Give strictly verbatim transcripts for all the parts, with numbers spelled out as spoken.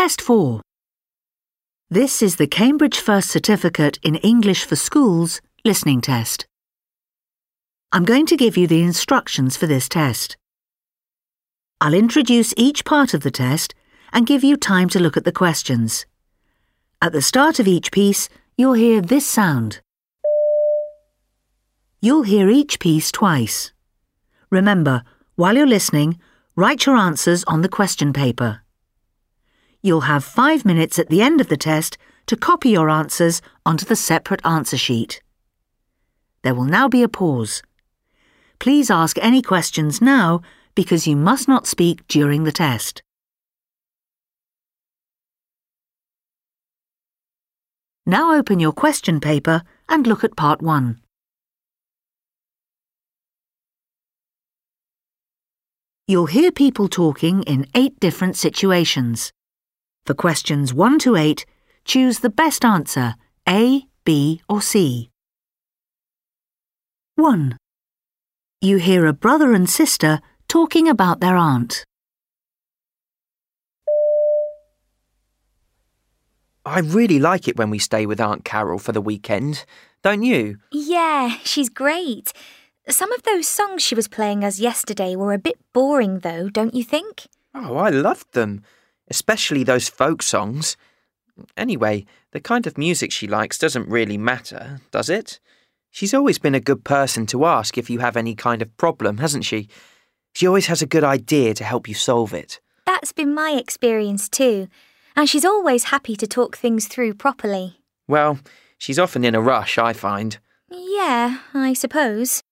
Test four. This is the Cambridge First Certificate in English for Schools listening test. I'm going to give you the instructions for this test. I'll introduce each part of the test and give you time to look at the questions. At the start of each piece, you'll hear this sound. You'll hear each piece twice. Remember, while you're listening, write your answers on the question paper. You'll have five minutes at the end of the test to copy your answers onto the separate answer sheet. There will now be a pause. Please ask any questions now because you must not speak during the test. Now open your question paper and look at part one. You'll hear people talking in eight different situations. For questions one to eight, choose the best answer, A, B or C. one. You hear a brother and sister talking about their aunt. I really like it when we stay with Aunt Carol for the weekend, don't you? Yeah, she's great. Some of those songs she was playing us yesterday were a bit boring though, don't you think? Oh, I loved them, especially those folk songs. Anyway, the kind of music she likes doesn't really matter, does it? She's always been a good person to ask if you have any kind of problem, hasn't she? She always has a good idea to help you solve it. That's been my experience too, and she's always happy to talk things through properly. Well, she's often in a rush, I find. Yeah, I suppose.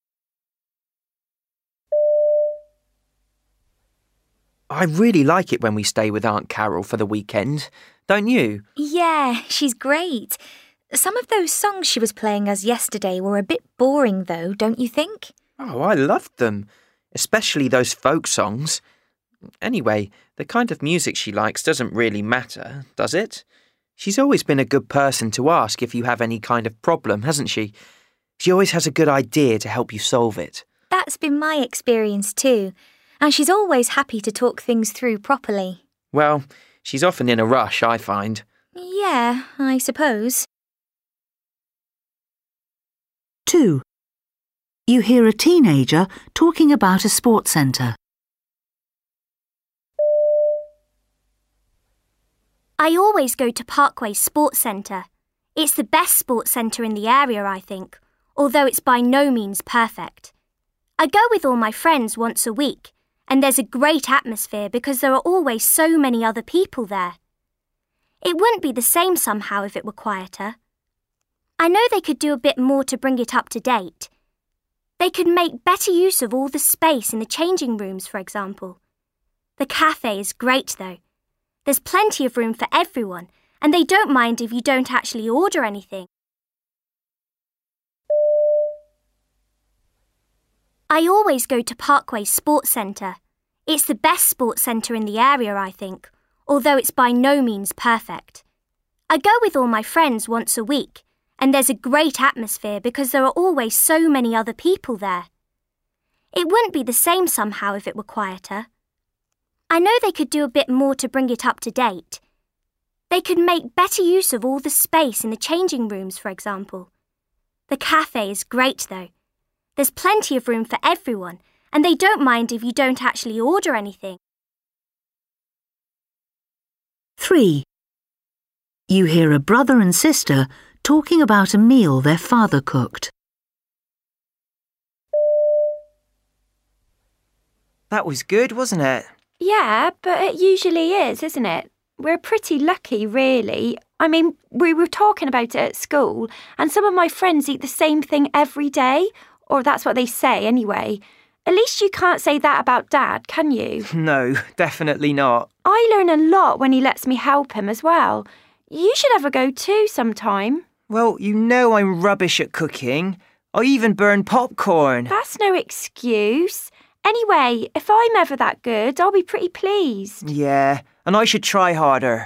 I really like it when we stay with Aunt Carol for the weekend, don't you? Yeah, she's great. Some of those songs she was playing us yesterday were a bit boring though, don't you think? Oh, I loved them, especially those folk songs. Anyway, the kind of music she likes doesn't really matter, does it? She's always been a good person to ask if you have any kind of problem, hasn't she? She always has a good idea to help you solve it. That's been my experience too, and she's always happy to talk things through properly. Well, she's often in a rush, I find. Yeah, I suppose. two. You hear a teenager talking about a sports centre. I always go to Parkway Sports Centre. It's the best sports centre in the area, I think, although it's by no means perfect. I go with all my friends once a week, and there's a great atmosphere because there are always so many other people there. It wouldn't be the same somehow if it were quieter. I know they could do a bit more to bring it up to date. They could make better use of all the space in the changing rooms, for example. The cafe is great, though. There's plenty of room for everyone, and they don't mind if you don't actually order anything. I always go to Parkway Sports Centre. It's the best sports centre in the area, I think, although it's by no means perfect. I go with all my friends once a week, and there's a great atmosphere because there are always so many other people there. It wouldn't be the same somehow if it were quieter. I know they could do a bit more to bring it up to date. They could make better use of all the space in the changing rooms, for example. The cafe is great, though. There's plenty of room for everyone, and they don't mind if you don't actually order anything. three. You hear a brother and sister talking about a meal their father cooked. That was good, wasn't it? Yeah, but it usually is, isn't it? We're pretty lucky, really. I mean, we were talking about it at school, and some of my friends eat the same thing every day, or that's what they say anyway. At least you can't say that about Dad, can you? No, definitely not. I learn a lot when he lets me help him as well. You should have a go too sometime. Well, you know I'm rubbish at cooking. I even burn popcorn. That's no excuse. Anyway, if I'm ever that good, I'll be pretty pleased. Yeah, and I should try harder.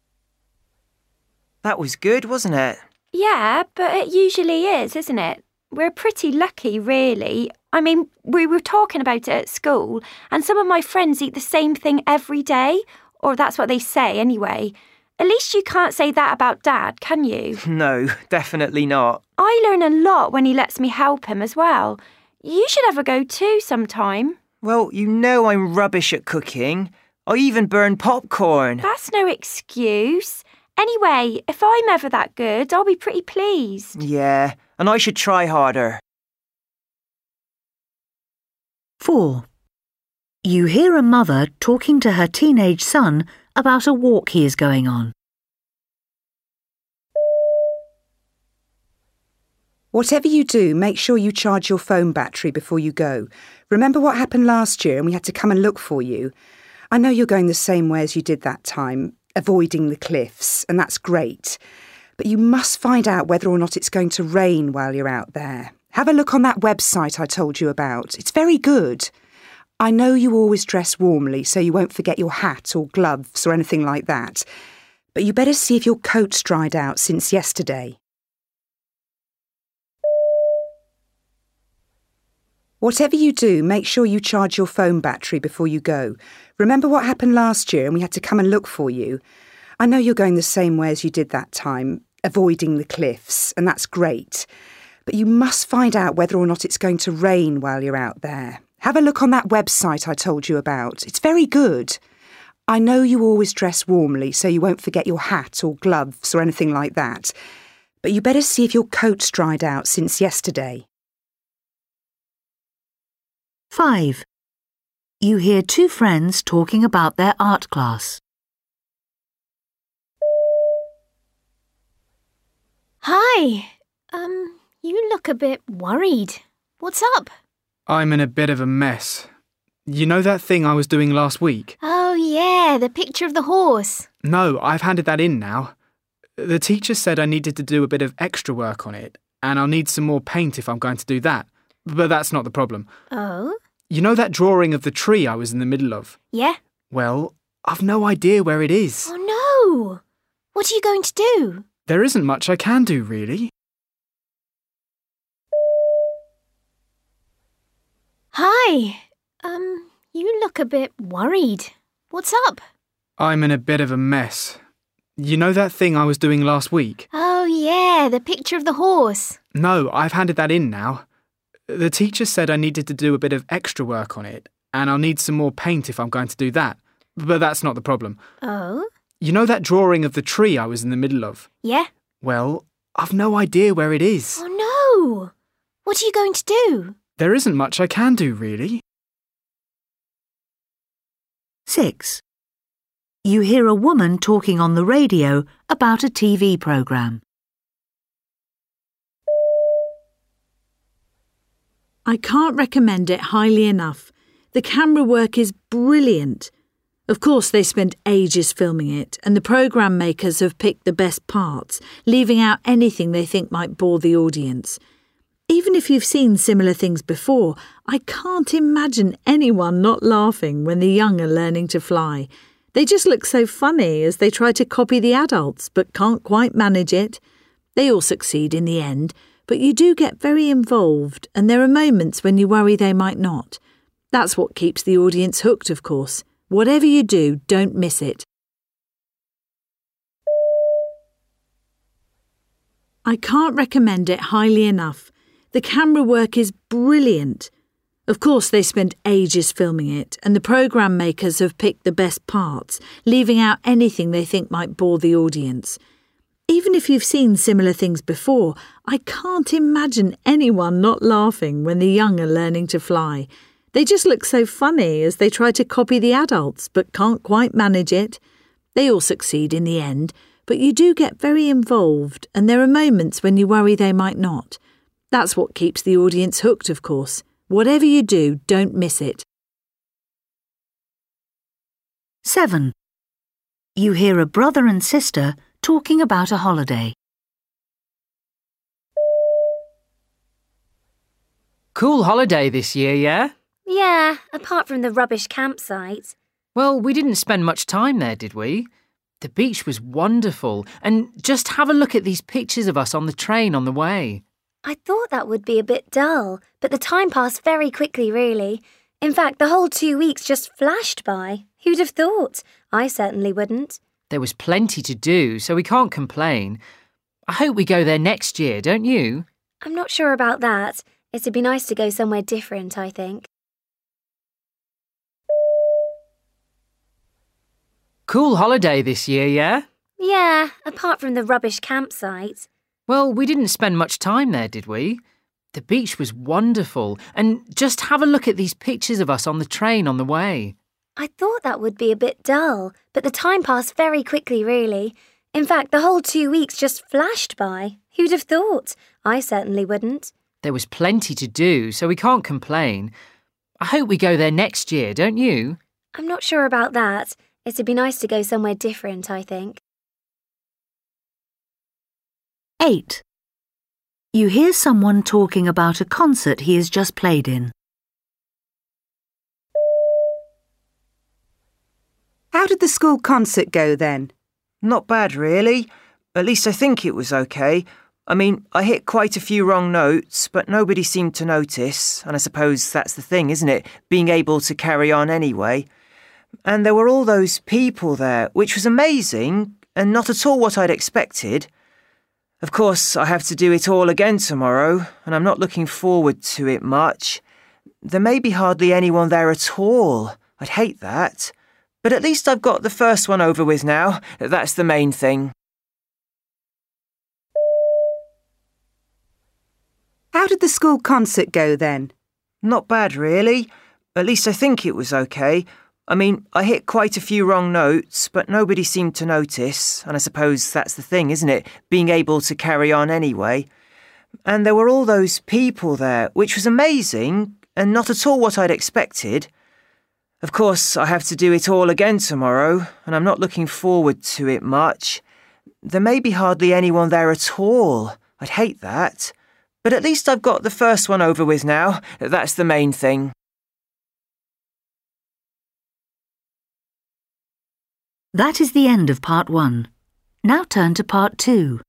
That was good, wasn't it? Yeah, but it usually is, isn't it? we're pretty lucky, really. I mean, we were talking about it at school, and some of my friends eat the same thing every day, or that's what they say anyway. At least you can't say that about Dad, can you? No, definitely not. I learn a lot when he lets me help him as well. You should have a go too sometime. Well, you know I'm rubbish at cooking. I even burn popcorn. That's no excuse. Anyway, if I'm ever that good, I'll be pretty pleased. Yeah, and I should try harder. four. You hear a mother talking to her teenage son about a walk he is going on. Whatever you do, make sure you charge your phone battery before you go. Remember what happened last year and we had to come and look for you? I know you're going the same way as you did that time, avoiding the cliffs, and that's great. But you must find out whether or not it's going to rain while you're out there. Have a look on that website I told you about. It's very good. I know you always dress warmly, so you won't forget your hat or gloves or anything like that. But you better see if your coat's dried out since yesterday. Whatever you do, make sure you charge your phone battery before you go. Remember what happened last year and we had to come and look for you? I know you're going the same way as you did that time, avoiding the cliffs, and that's great. But you must find out whether or not it's going to rain while you're out there. Have a look on that website I told you about. It's very good. I know you always dress warmly, so you won't forget your hat or gloves or anything like that. But you better see if your coat's dried out since yesterday. five. You hear two friends talking about their art class. Hi. Um, you look a bit worried. What's up? I'm in a bit of a mess. You know that thing I was doing last week? Oh, yeah, the picture of the horse. No, I've handed that in now. The teacher said I needed to do a bit of extra work on it, and I'll need some more paint if I'm going to do that. But that's not the problem. Oh? You know that drawing of the tree I was in the middle of? Yeah. Well, I've no idea where it is. Oh, no. What are you going to do? There isn't much I can do, really. Hi. Um, you look a bit worried. What's up? I'm in a bit of a mess. You know that thing I was doing last week? Oh, yeah, the picture of the horse. No, I've handed that in now. The teacher said I needed to do a bit of extra work on it, and I'll need some more paint if I'm going to do that. But that's not the problem. Oh? You know that drawing of the tree I was in the middle of? Yeah. Well, I've no idea where it is. Oh, no. What are you going to do? There isn't much I can do, really. six. You hear a woman talking on the radio about a T V programme. I can't recommend it highly enough. The camera work is brilliant. Of course, they spent ages filming it, and the programme makers have picked the best parts, leaving out anything they think might bore the audience. Even if you've seen similar things before, I can't imagine anyone not laughing when the young are learning to fly. They just look so funny as they try to copy the adults, but can't quite manage it. They all succeed in the end, but you do get very involved, and there are moments when you worry they might not. That's what keeps the audience hooked, of course. Whatever you do, don't miss it. I can't recommend it highly enough. The camera work is brilliant. Of course, they spent ages filming it, and the programme makers have picked the best parts, leaving out anything they think might bore the audience. Even if you've seen similar things before, I can't imagine anyone not laughing when the young are learning to fly. They just look so funny as they try to copy the adults, but can't quite manage it. They all succeed in the end, but you do get very involved, and there are moments when you worry they might not. That's what keeps the audience hooked, of course. Whatever you do, don't miss it. seven. You hear a brother and sister talking about a holiday. Cool holiday this year, yeah? Yeah, apart from the rubbish campsite. Well, we didn't spend much time there, did we? The beach was wonderful, and just have a look at these pictures of us on the train on the way. I thought that would be a bit dull, but the time passed very quickly, really. In fact, the whole two weeks just flashed by. Who'd have thought? I certainly wouldn't. There was plenty to do, so we can't complain. I hope we go there next year, don't you? I'm not sure about that. It'd be nice to go somewhere different, I think. Cool holiday this year, yeah? Yeah, apart from the rubbish campsite. Well, we didn't spend much time there, did we? The beach was wonderful, and just have a look at these pictures of us on the train on the way. I thought that would be a bit dull, but the time passed very quickly, really. In fact, the whole two weeks just flashed by. Who'd have thought? I certainly wouldn't. There was plenty to do, so we can't complain. I hope we go there next year, don't you? I'm not sure about that. It'd be nice to go somewhere different, I think. eight. You hear someone talking about a concert he has just played in. How did the school concert go then? Not bad, really. At least I think it was okay. I mean, I hit quite a few wrong notes, but nobody seemed to notice, and I suppose that's the thing, isn't it? Being able to carry on anyway. And there were all those people there, which was amazing, and not at all what I'd expected. Of course, I have to do it all again tomorrow, and I'm not looking forward to it much. There may be hardly anyone there at all. I'd hate that. But at least I've got the first one over with now. That's the main thing. How did the school concert go then? Not bad, really. At least I think it was okay. I mean, I hit quite a few wrong notes, but nobody seemed to notice, and I suppose that's the thing, isn't it? Being able to carry on anyway. And there were all those people there, which was amazing, and not at all what I'd expected. Of course, I have to do it all again tomorrow, and I'm not looking forward to it much. There may be hardly anyone there at all. I'd hate that. But at least I've got the first one over with now. That's the main thing. That is the end of part one. Now turn to part two.